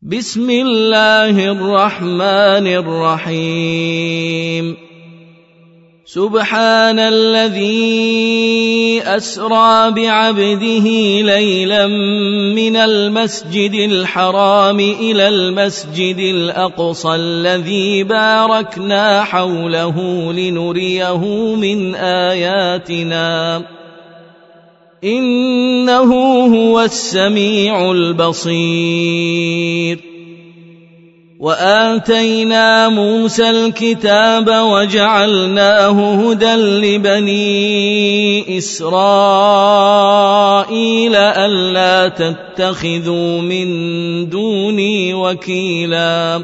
بسم الله الرحمن الرحيم سبحان الذي أسرى بعبده ليلا من المسجد الحرام إلى المسجد الأقصى الذي باركنا حوله لنريه من آياتنا إنه هو السميع البصير وآتينا موسى الكتاب وجعلناه هدى لبني إسرائيل ألا تتخذوا من دوني وكيلا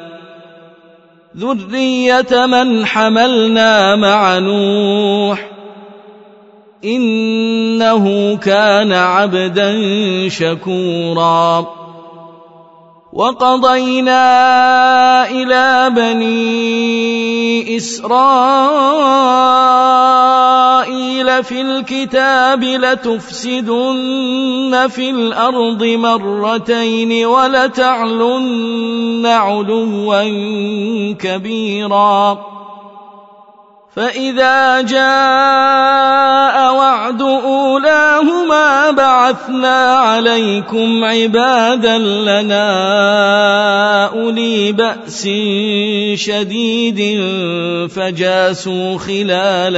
ذرية من حملنا مع نوح إنه كان عبدا شكورا وقضينا إلى بني إسرائيل في الكتاب لتفسدن في الأرض مرتين ولتعلن علوا كبيرا فإذا جاء وعد أولاهما بعثنا عليكم عبادا لنا أولي بأس شديد فجاسوا خلال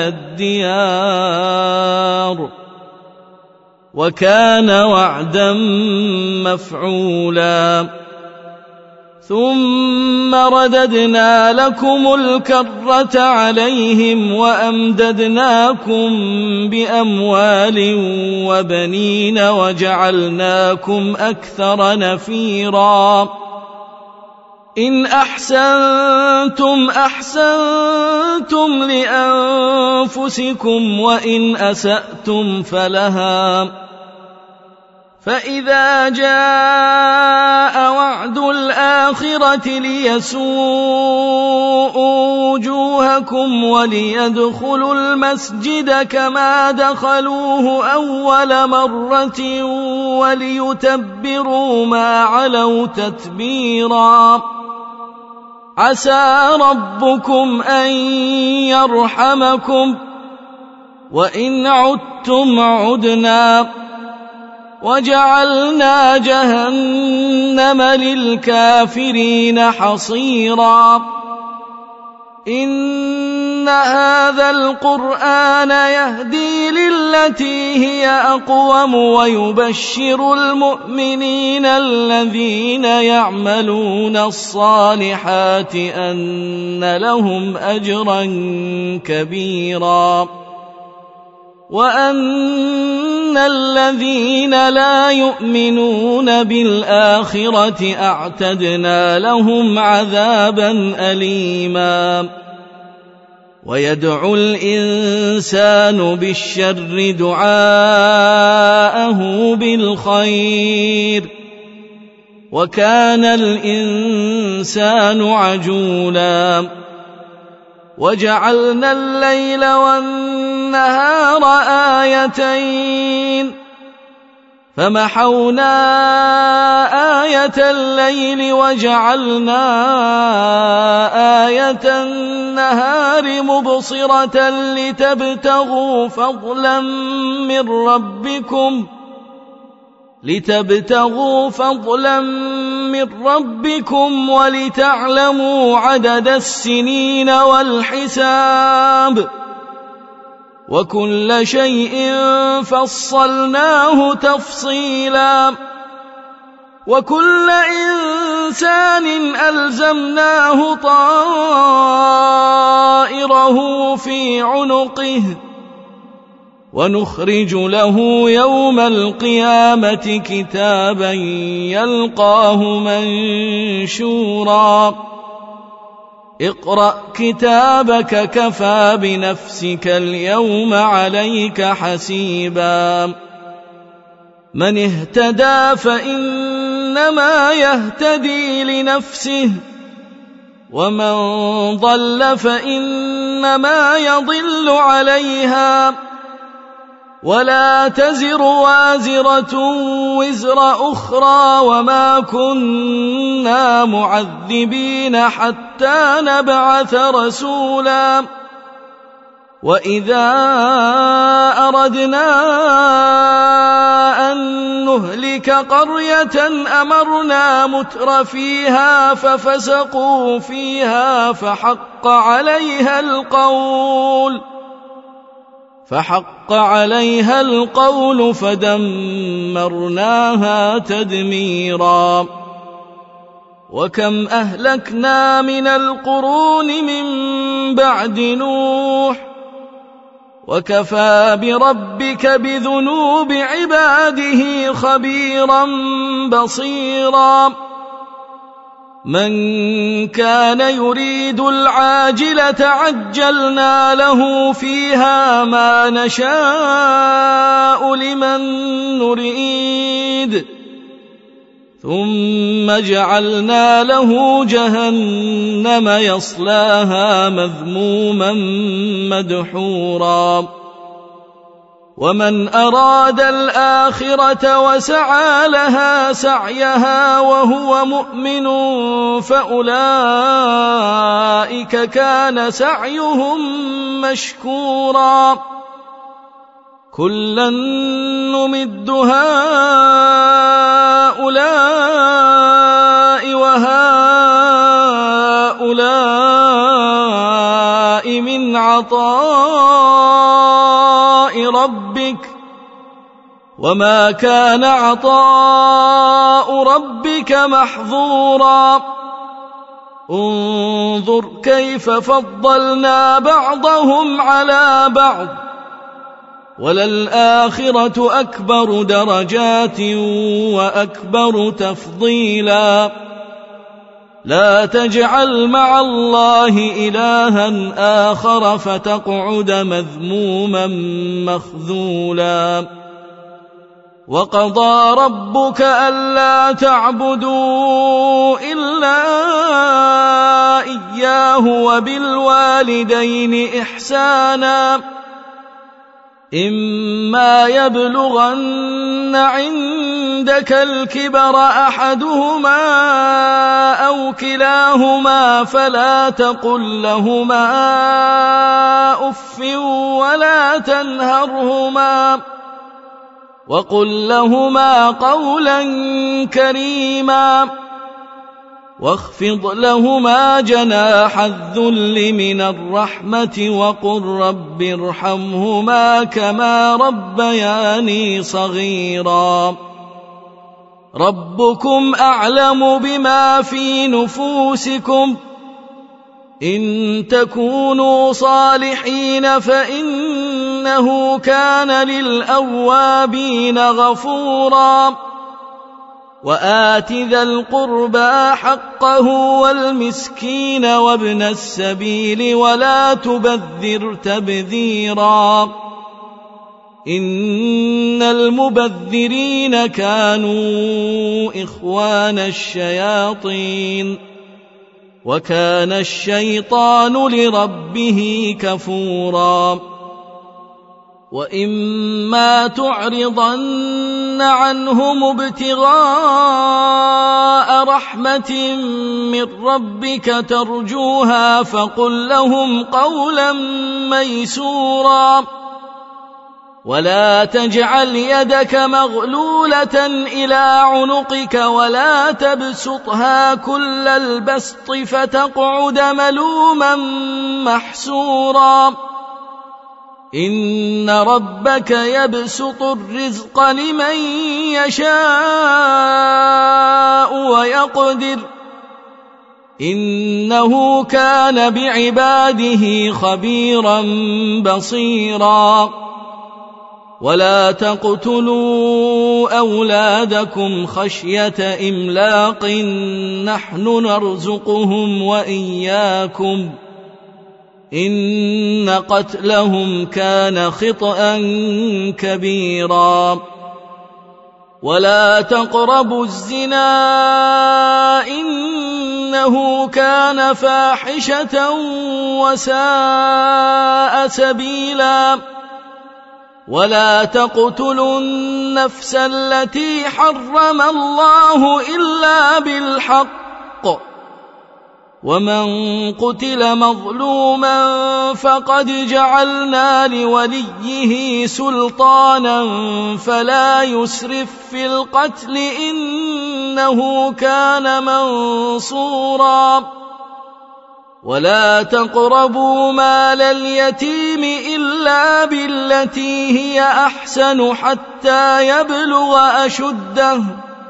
الديار وكان وعدا مفعولا ثم رددنا لكم الكرة عليهم وأمددناكم بأموال وبنين وجعلناكم أكثر نفيرا إن أحسنتم أحسنتم لأنفسكم وإن أسأتم فلها فإذا جاء وعد الآخرة ليسوءوا وجوهكم وليدخلوا المسجد كما دخلوه أول مرة وليتبروا ما علوا تتبيرا عسى ربكم أن يرحمكم وإن عدتم عدنا وجعلنا جهنم للكافرين حصيرا إن هذا القرآن يهدي للتي هي أقوم ويبشر المؤمنين الذين يعملون الصالحات أن لهم أجرا كبيرا وأن الذين لا يؤمنون بالآخرة أعتدنا لهم عذابا أليما ويدعو الإنسان بالشر دعاءه بالخير وكان الإنسان عجولا وجعلنا الليل والنهار آيتين فمحونا آية الليل وجعلنا آية النهار مبصرة لتبتغوا فضلا من ربكم ولتعلموا عدد السنين والحساب وكل شيء فصلناه تفصيلا وكل إنسان ألزمناه طائره في عنقه ونخرج له يوم القيامة كتابا يلقاه منشورا اقرأ كتابك كفى بنفسك اليوم عليك حسيبا من اهتدى فإنما يهتدي لنفسه ومن ضل فإنما يضل عليها ولا تزر وازرة وزر أخرى وما كنا معذبين حتى نبعث رسولا وإذا أردنا أن نهلك قرية أمرنا متر فيها ففسقوا فيها فحق عليها القول فدمرناها تدميرا وكم أهلكنا من القرون من بعد نوح وكفى بربك بذنوب عباده خبيرا بصيرا من كان يريد العاجلة عجلنا له فيها ما نشاء لمن نريد ثم جعلنا له جهنم يصلاها مذموما مدحورا ومن أراد الآخرة وسعى لها سعيها وهو مؤمن فأولئك كان سعيهم مشكورا كلا نمد هؤلاء وهؤلاء من عطاء ربك وما كان عطاء ربك محظورا انظر كيف فضلنا بعضهم على بعض وللآخرة أكبر درجات وأكبر تفضيلا لا تجعل مع الله إلها آخر فتقعد مذموما مخذولا وقضى ربك ألا تعبدوا إلا إياه وبالوالدين إحسانا إما يبلغن عندك الكبر أحدهما أو كلاهما فلا تقل لهما أف ولا تنهرهما وقل لهما قولا كريما واخفض لهما جناح الذل من الرحمة وقل رب ارحمهما كما ربياني صغيرا ربكم أعلم بما في نفوسكم إن تكونوا صالحين فإنه كان للأوابين غفورا وآت ذا القربى حقه والمسكين وابن السبيل ولا تبذر تبذيرا إن المبذرين كانوا إخوان الشياطين وكان الشيطان لربه كفورا وإما تعرضن عنهم ابتغاء رحمة من ربك ترجوها فقل لهم قولا ميسورا ولا تجعل يدك مغلولة إلى عنقك ولا تبسطها كل البسط فتقعد ملوما محسورا إن ربك يبسط الرزق لمن يشاء ويقدر إنه كان بعباده خبيرا بصيرا ولا تقتلوا أولادكم خشية إملاق نحن نرزقهم وإياكم إن قتلهم كان خطأ كبيرا ولا تقربوا الزنا إنه كان فاحشة وساء سبيلا ولا تقتلوا النفس التي حرم الله إلا بالحق ومن قتل مظلوما فقد جعلنا لوليه سلطانا فلا يسرف في القتل إنه كان منصورا ولا تقربوا مال اليتيم إلا بالتي هي أحسن حتى يبلغ أشده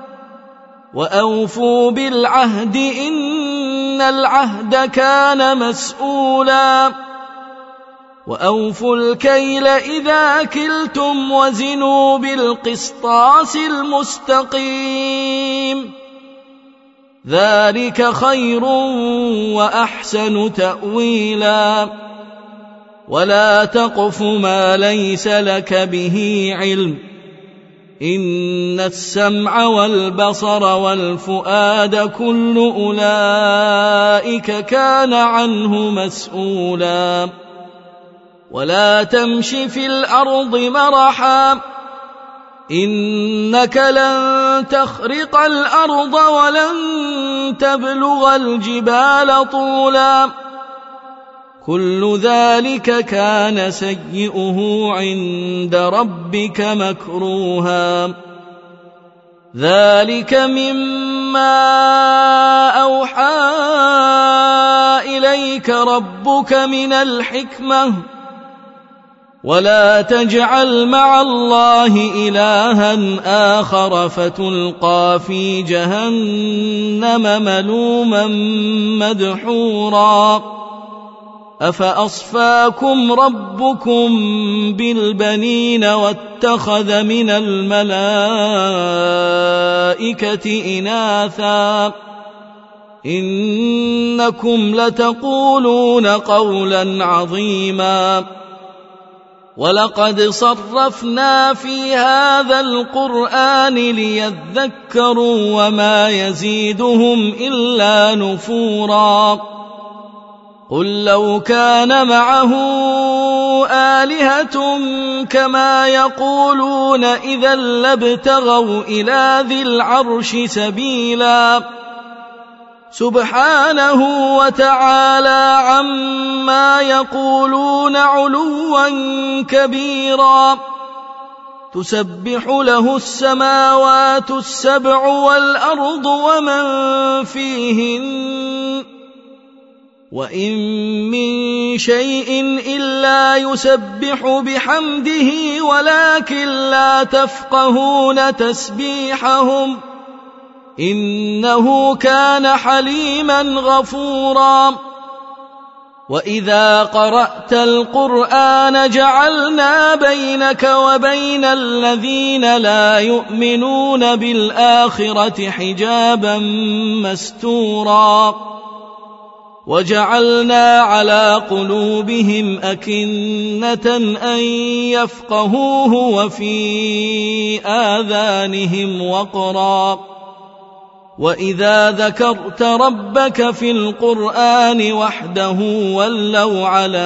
وأوفوا بالعهد إن العهد كان مسؤولا وأوفوا الكيل إذا كلتم وزنوا بالقسطاس المستقيم ذلك خير وأحسن تأويلا ولا تقف ما ليس لك به علم إن السمع والبصر والفؤاد كل أولئك كان عنه مسؤولا ولا تمش في الأرض مرحا إنك لن تخرق الأرض ولن تبلغ الجبال طولا كل ذلك كان سيئه عند ربك مكروها ذلك مما أوحى إليك ربك من الحكمة ولا تجعل مع الله إلها آخر فتلقى في جهنم ملوما مدحورا أفأصفاكم ربكم بالبنين واتخذ من الملائكة إناثا إنكم لتقولون قولا عظيما ولقد صرفنا في هذا القرآن ليذكروا وما يزيدهم إلا نفورا قل لو كان معه آلهة كما يقولون إذا لابتغوا إلى ذي العرش سبيلا سبحانه وتعالى عما يقولون علوا كبيرا تسبح له السماوات السبع والأرض ومن فيهن وإن من شيء إلا يسبح بحمده ولكن لا تفقهون تسبيحهم إنه كان حليما غفورا وإذا قرأت القرآن جعلنا بينك وبين الذين لا يؤمنون بالآخرة حجابا مستورا وجعلنا على قلوبهم أكنة أن يفقهوه وفي آذانهم وقرا وإذا ذكرت ربك في القرآن وحده ولوا على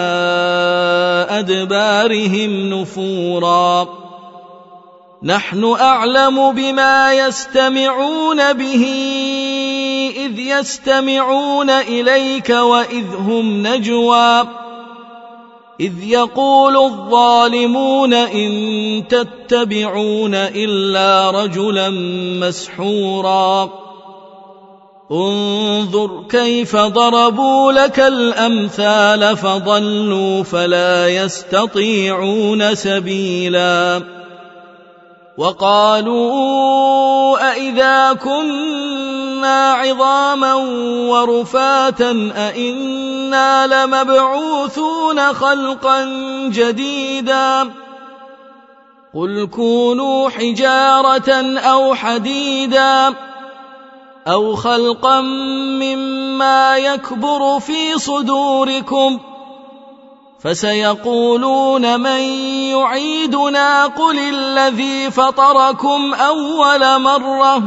أدبارهم نفورا نحن أعلم بما يستمعون به إذ يستمعون إليك وإذ هم نجوى إذ يقول الظالمون إن تتبعون إلا رجلا مسحورا انظر كيف ضربوا لك الأمثال فضلوا فلا يستطيعون سبيلا وقالوا أئذا كنا عظاما ورفاتا أئنا لمبعوثون خلقا جديدا قل كونوا حجارة أو حديدا أو خلقا مما يكبر في صدوركم فسيقولون من يعيدنا قل الذي فطركم أول مرة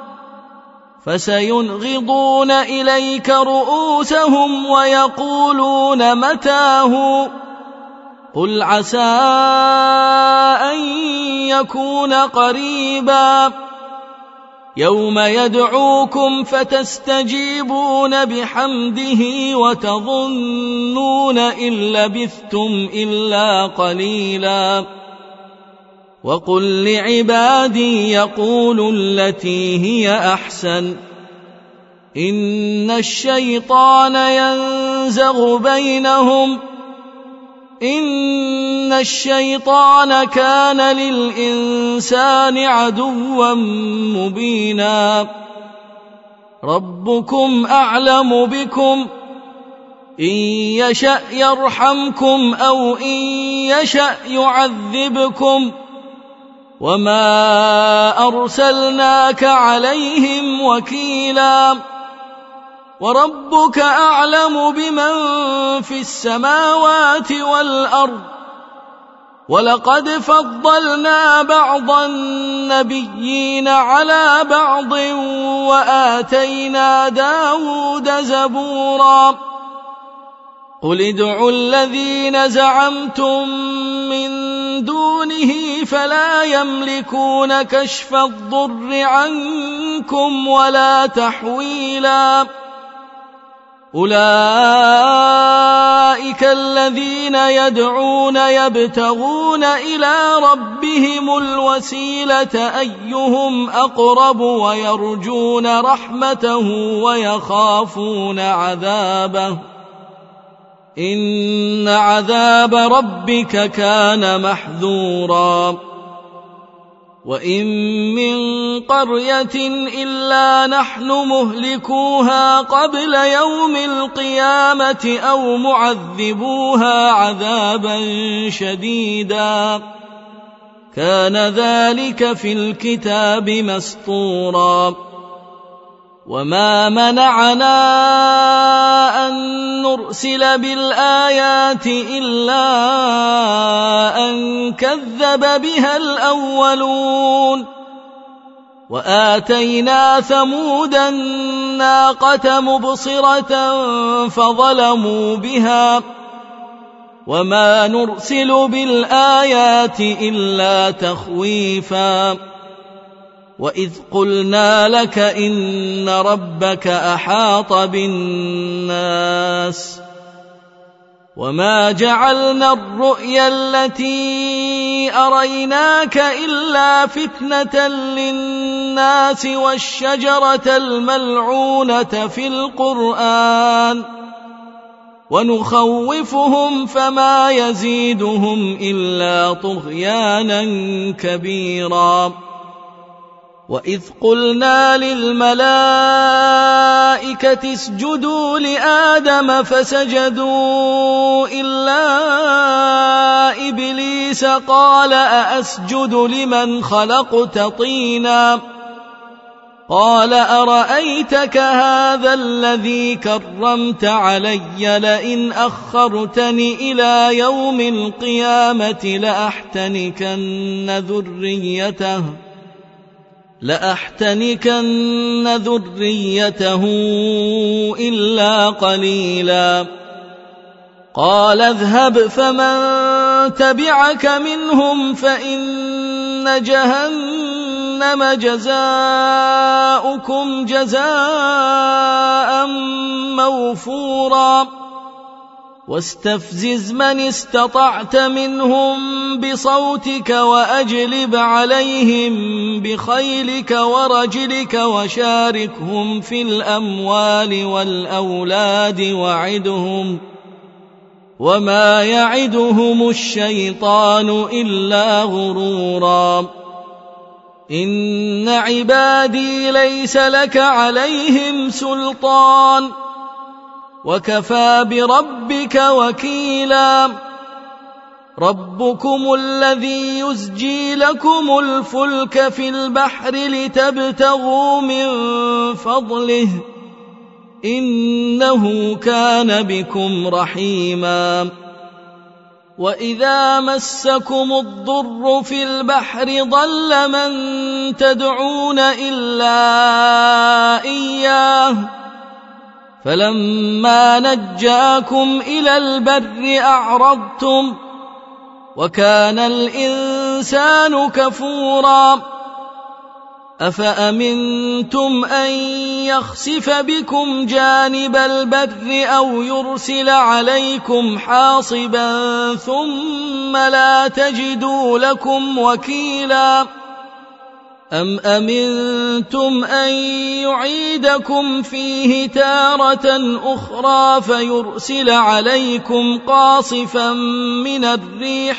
فسينغضون إليك رؤوسهم ويقولون متاه قل عسى أن يكون قريبا يوم يدعوكم فتستجيبون بحمده وتظنون إن لبثتم إلا قليلا وقل لعبادي يقولوا التي هي أحسن إن الشيطان ينزغ بينهم إن الشيطان كان للإنسان عدوا مبينا ربكم أعلم بكم إن يشأ يرحمكم أو إن يشأ يعذبكم وما أرسلناك عليهم وكيلا وربك أعلم بمن في السماوات والأرض ولقد فضلنا بعض النبيين على بعض وآتينا داود زبورا قل ادعوا الذين زعمتم من دونه فلا يملكون كشف الضر عنكم ولا تحويلا أولئك الذين يدعون يبتغون إلى ربهم الوسيلة أيهم أقرب ويرجون رحمته ويخافون عذابه إن عذاب ربك كان محذورا وإن من قرية إلا نحن مهلكوها قبل يوم القيامة أو معذبوها عذابا شديدا كان ذلك في الكتاب مسطورا وما منعنا أن نرسل بالآيات إلا أن كذب بها الأولون وآتينا ثمود الناقة مبصرة فظلموا بها وما نرسل بالآيات إلا تخويفا وإذ قلنا لك إن ربك أحاط بالناس وما جعلنا الرؤيا التي أريناك إلا فتنة للناس والشجرة الملعونة في القرآن ونخوفهم فما يزيدهم إلا طغيانا كبيرا وإذ قلنا للملائكة اسجدوا لآدم فسجدوا إلا إبليس قال أأسجد لمن خلقت طينا قال أرأيتك هذا الذي كرمت علي لئن أخرتني إلى يوم القيامة لأحتنكن ذريته إلا قليلا قال اذهب فمن تبعك منهم فإن جهنم جزاؤكم جزاء موفورا واستفزز من استطعت منهم بصوتك وأجلب عليهم بخيلك ورجلك وشاركهم في الأموال والأولاد وعدهم وما يعدهم الشيطان إلا غرورا إن عبادي ليس لك عليهم سلطان وكفى بربك وكيلا ربكم الذي يزجي لكم الفلك في البحر لتبتغوا من فضله إنه كان بكم رحيما وإذا مسكم الضر في البحر ضل من تدعون إلا إياه فلما نجاكم إلى البر أعرضتم وكان الإنسان كفورا أفأمنتم أن يخسف بكم جانب البر أو يرسل عليكم حاصبا ثم لا تجدوا لكم وكيلا أم أمنتم أن يعيدكم فيه تارة أخرى فيرسل عليكم قاصفا من الريح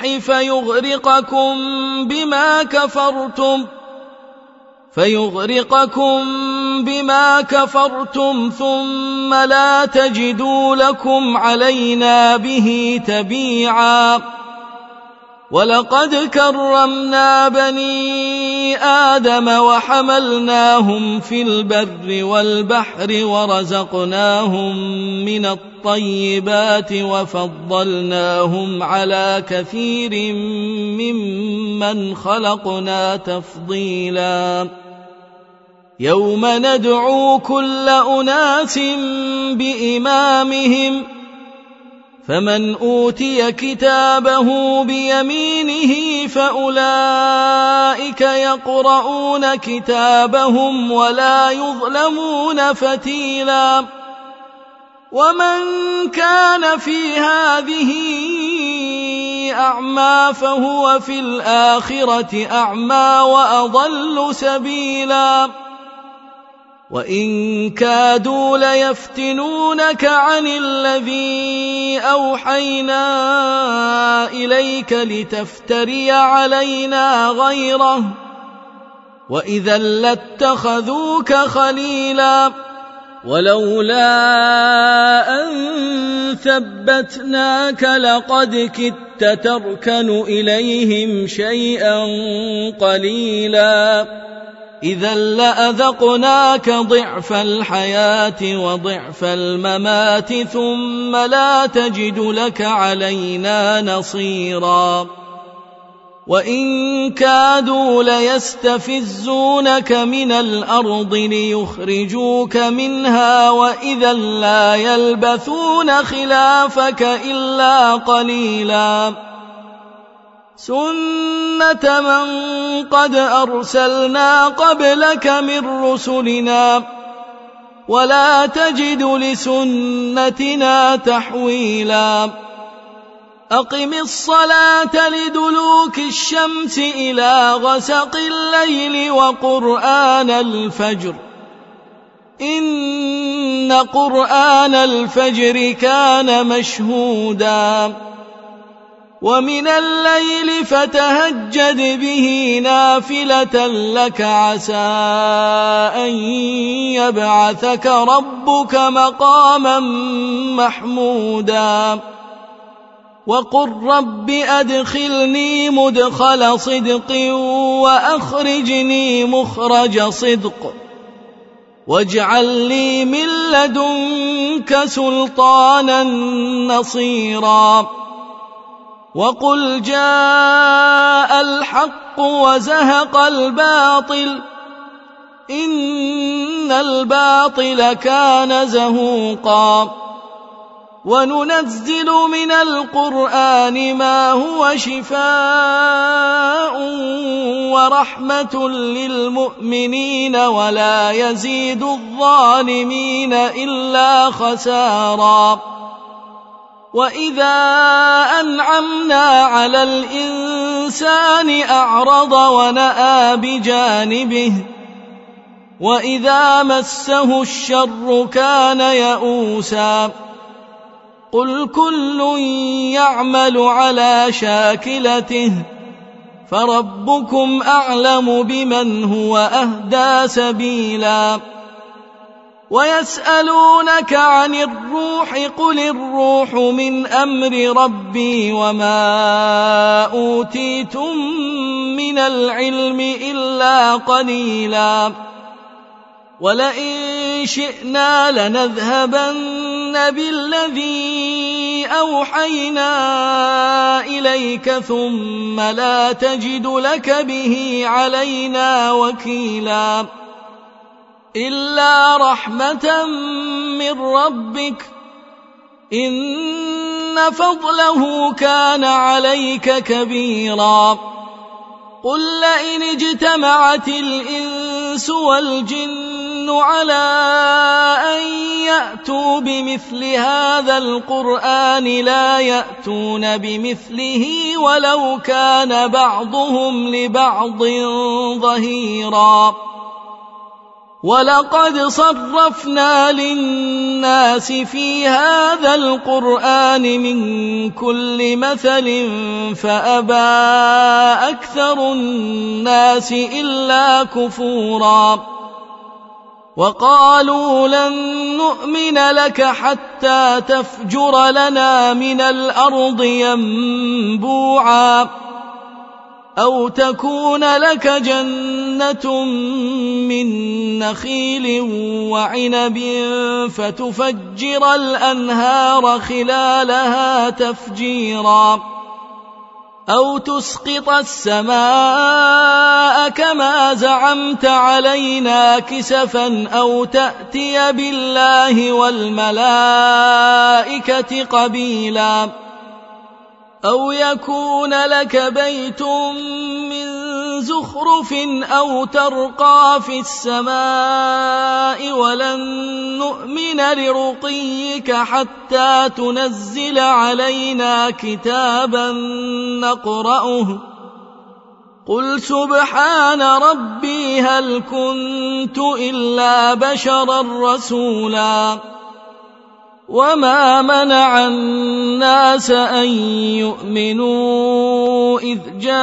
فيغرقكم بما كفرتم ثم لا تجدوا لكم علينا به تبيعا ولقد كرمنا بني آدم وحملناهم في البر والبحر ورزقناهم من الطيبات وفضلناهم على كثير ممن خلقنا تفضيلا يوم ندعو كل أناس بإمامهم فمن أوتي كتابه بيمينه فأولئك يقرؤون كتابهم ولا يظلمون فتيلا ومن كان في هذه أعمى فهو في الآخرة أعمى وأضل سبيلا وإن كادوا ليفتنونك عن الذي أوحينا إليك لتفتري علينا غيره وإذا لاتخذوك خليلا ولولا أن ثبتناك لقد كدت تركن إليهم شيئا قليلا إذا لأذقناك ضعف الحياة وضعف الممات ثم لا تجد لك علينا نصيرا وإن كادوا ليستفزونك من الأرض ليخرجوك منها وإذا لا يلبثون خلافك إلا قليلا سنة من قد أرسلنا قبلك من رسلنا ولا تجد لسنتنا تحويلا أقم الصلاة لدلوك الشمس إلى غسق الليل وقرآن الفجر إن قرآن الفجر كان مشهودا ومن الليل فتهجد به نافلة لك عسى أن يبعثك ربك مقاما محمودا وقل رب أدخلني مدخل صدق وأخرجني مخرج صدق واجعل لي من لدنك سلطانا نصيرا وقل جاء الحق وزهق الباطل إن الباطل كان زهوقا وننزل من القرآن ما هو شفاء ورحمة للمؤمنين ولا يزيد الظالمين إلا خسارا وإذا أنعمنا على الإنسان أعرض ونأى بجانبه وإذا مسه الشر كان يئوسا قل كل يعمل على شاكلته فربكم أعلم بمن هو أهدى سبيلا ويسألونك عن الروح قل الروح من أمر ربي وما أوتيتم من العلم إلا قليلا ولئن شئنا لنذهبن بالذي أوحينا إليك ثم لا تجد لك به علينا وكيلا إلا رحمة من ربك إن فضله كان عليك كبيرا قل لئن اجتمعت الإنس والجن على أن يأتوا بمثل هذا القرآن لا يأتون بمثله ولو كان بعضهم لبعض ظهيرا ولقد صرفنا للناس في هذا القرآن من كل مثل فأبى أكثر الناس إلا كفورا وقالوا لن نؤمن لك حتى تفجر لنا من الأرض ينبوعا أو تكون لك جنة من نخيل وعنب فتفجر الأنهار خلالها تفجيرا أو تسقط السماء كما زعمت علينا كسفا أو تأتي بالله والملائكة قبيلا أو يكون لك بيت من زخرف أو ترقى في السماء ولن نؤمن لرقيك حتى تنزل علينا كتابا نقرأه قل سبحان ربي هل كنت إلا بشرا رسولا وما منع الناس أن يؤمنوا إذ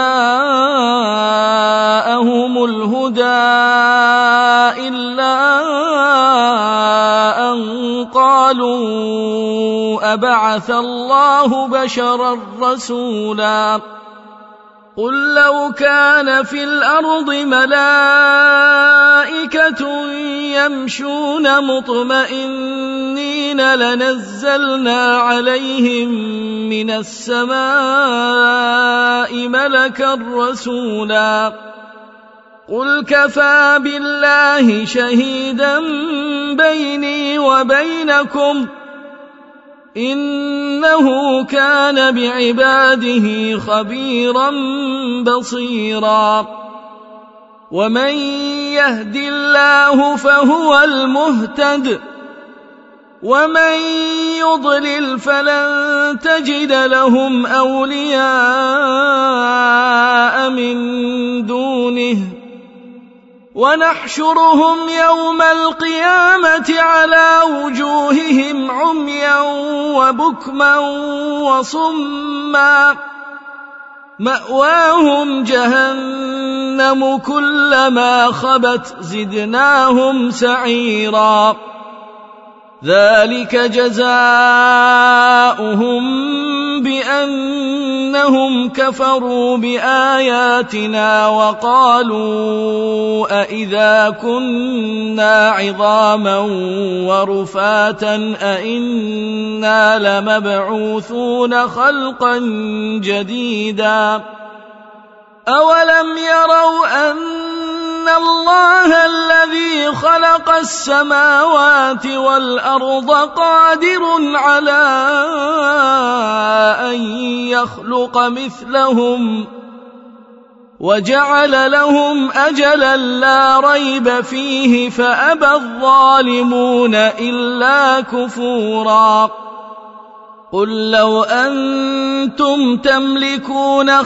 جاءهم الهدى إلا أن قالوا أبعث الله بشرا رسولا قل لو كان في الأرض ملائكة يمشون مطمئنين لنزلنا عليهم من السماء ملكا رسولا قل كفى بالله شهيدا بيني وبينكم إنه كان بعباده خبيرا بصيرا ومن يهد الله فهو المهتد ومن يضلل فلن تجد لهم أولياء من دونه ونحشرهم يوم القيامة على وجوههم عميا وبكما وصما مأواهم جهنم كلما خبت زدناهم سعيرا ذلك جزاؤهم بأنهم كفروا بآياتنا وقالوا أإذا كنا عظاما ورفاتا أإنا لمبعوثون خلقا جديدا أولم يروا أن الله الذي خلق السماوات والأرض قادر على أن يخلق مثلهم وجعل لهم أجلا لا ريب فيه فأبى الظالمون إلا كفورا قل لو أنتم تملكون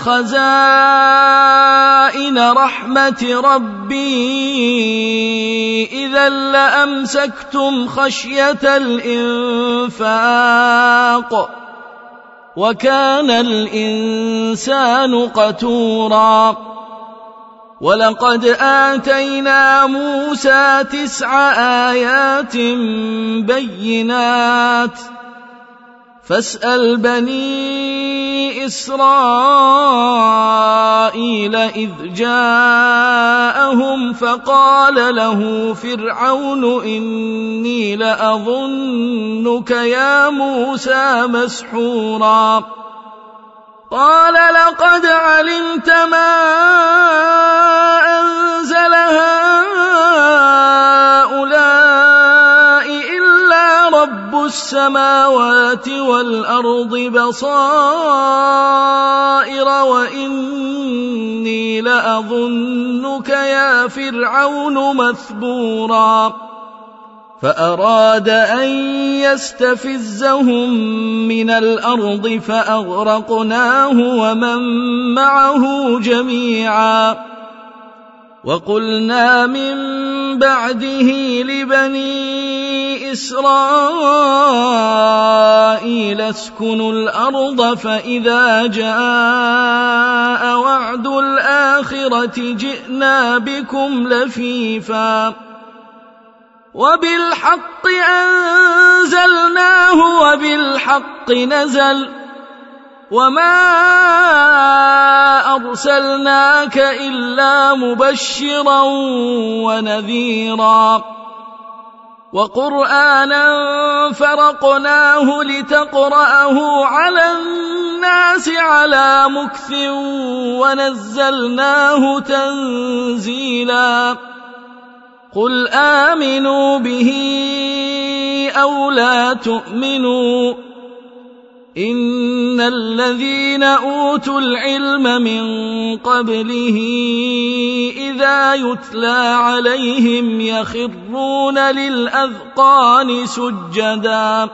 خزائن رحمة ربي إذا لأمسكتم خشية الإنفاق وكان الإنسان قتورا ولقد آتينا موسى 9 آيات بينات فاسأل بني إسرائيل إذ جاءهم فقال له فرعون إني لأظنك يا موسى مسحورا قال لقد علمت ما أنزل هؤلاء إلا رب السماوات والأرض بصائر وإني لأظنك يا فرعون مثبورا فأراد أن يستفزهم من الأرض فأغرقناه ومن معه جميعا وقلنا من بعده لبني إسرائيل اسكنوا الأرض فإذا جاء وعد الآخرة جئنا بكم لفيفا وبالحق أنزلناه وبالحق نزل وما أرسلناك إلا مبشرا ونذيرا وقرآنا فرقناه لتقرأه على الناس على مكث ونزلناه تنزيلا قل آمنوا به أو لا تؤمنوا إن الذين أوتوا العلم من قبله إذا يتلى عليهم يخرون للأذقان سجدا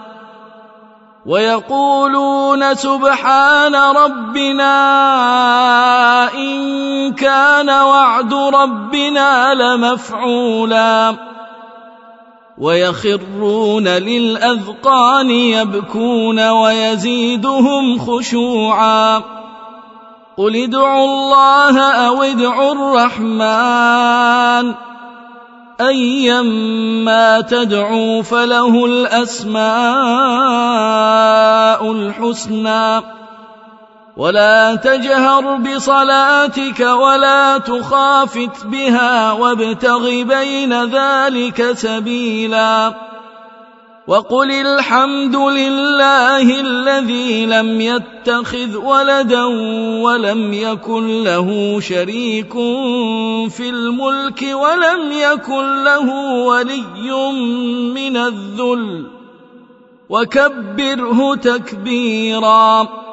ويقولون سبحان ربنا إن كان وعد ربنا لمفعولا ويخرون للأذقان يبكون ويزيدهم خشوعا قل ادعوا الله أو ادعوا الرحمن أيما تدعوا فله الأسماء الحسنى ولا تجهر بصلاتك ولا تخافت بها وابتغ بين ذلك سبيلا وقل الحمد لله الذي لم يتخذ ولدا ولم يكن له شريك في الملك ولم يكن له ولي من الذل وكبره تكبيرا